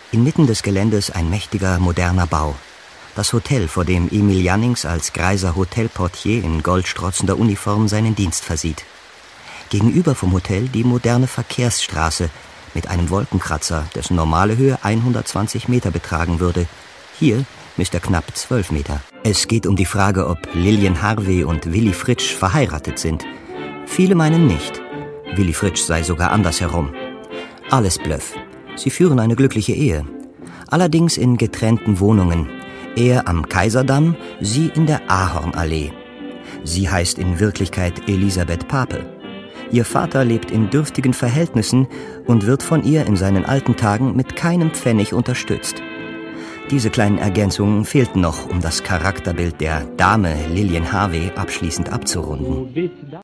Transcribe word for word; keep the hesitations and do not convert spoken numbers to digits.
Inmitten des Geländes ein mächtiger, moderner Bau. Das Hotel, vor dem Emil Jannings als greiser Hotelportier in goldstrotzender Uniform seinen Dienst versieht. Gegenüber vom Hotel die moderne Verkehrsstraße mit einem Wolkenkratzer, dessen normale Höhe hundertzwanzig Meter betragen würde. Hier misst er knapp zwölf Meter. Es geht um die Frage, ob Lilian Harvey und Willy Fritsch verheiratet sind. Viele meinen nicht. Willy Fritsch sei sogar andersherum. Alles Bluff. Sie führen eine glückliche Ehe. Allerdings in getrennten Wohnungen. Er am Kaiserdamm, sie in der Ahornallee. Sie heißt in Wirklichkeit Elisabeth Pape. Ihr Vater lebt in dürftigen Verhältnissen und wird von ihr in seinen alten Tagen mit keinem Pfennig unterstützt. Diese kleinen Ergänzungen fehlten noch, um das Charakterbild der Dame Lilian Harvey abschließend abzurunden.